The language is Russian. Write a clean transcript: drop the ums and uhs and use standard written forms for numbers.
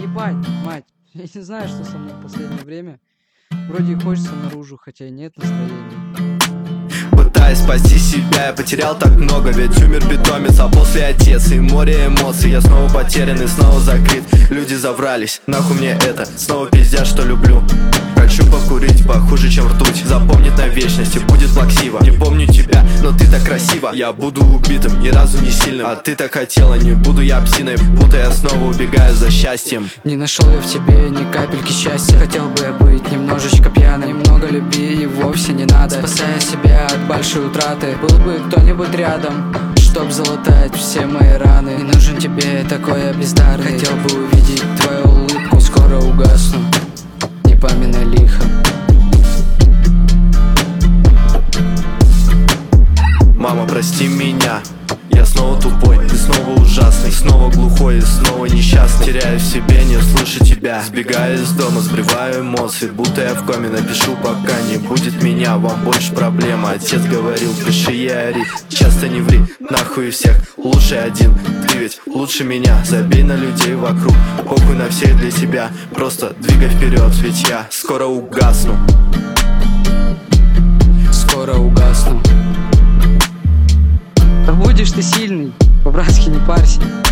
Ебать, мать, я не знаю, что со мной в последнее время. Вроде и хочется наружу, хотя и нет настроения. Пытаясь спасти себя, я потерял так много. Ведь умер питомец, а после отец. И море эмоций, я снова потерян и снова закрыт. Люди заврались, нахуй мне это. Снова пиздят, что люблю. Хочу покурить, похуже, чем ртуть. Запомнит на вечность и будет плаксиво. Не помню тебя, но ты так красиво. Я буду убитым, ни разу не сильным. А ты так хотела, не буду я псиной. Будто я снова убегаю за счастьем. Не нашел я в тебе ни капельки счастья. Хотел бы я быть немножечко пьяным. Много любви и вовсе не надо. Спасая себя от большой утраты. Был бы кто-нибудь рядом, чтоб залатать все мои раны. Не нужен тебе такой я бездарный. Хотел бы увидеть твою улыбку, скоро угасну. Не поминай лихо. Мама, прости меня. Я снова тупой, ты снова ужасный. Снова глухой и снова несчастный. Теряю в себе, не слышу тебя. Сбегаю из дома, сбриваю эмоции. Будто я в коме, напишу, пока не будет меня. Вам больше проблема. Отец говорил, пиши и ори. Часто не ври, нахуй всех. Лучше один, ты ведь лучше меня. Забей на людей вокруг, похуй на всех для тебя. Просто двигай вперед, ведь я скоро угасну. Скоро угасну. Да будешь ты сильный, по-братски не парься.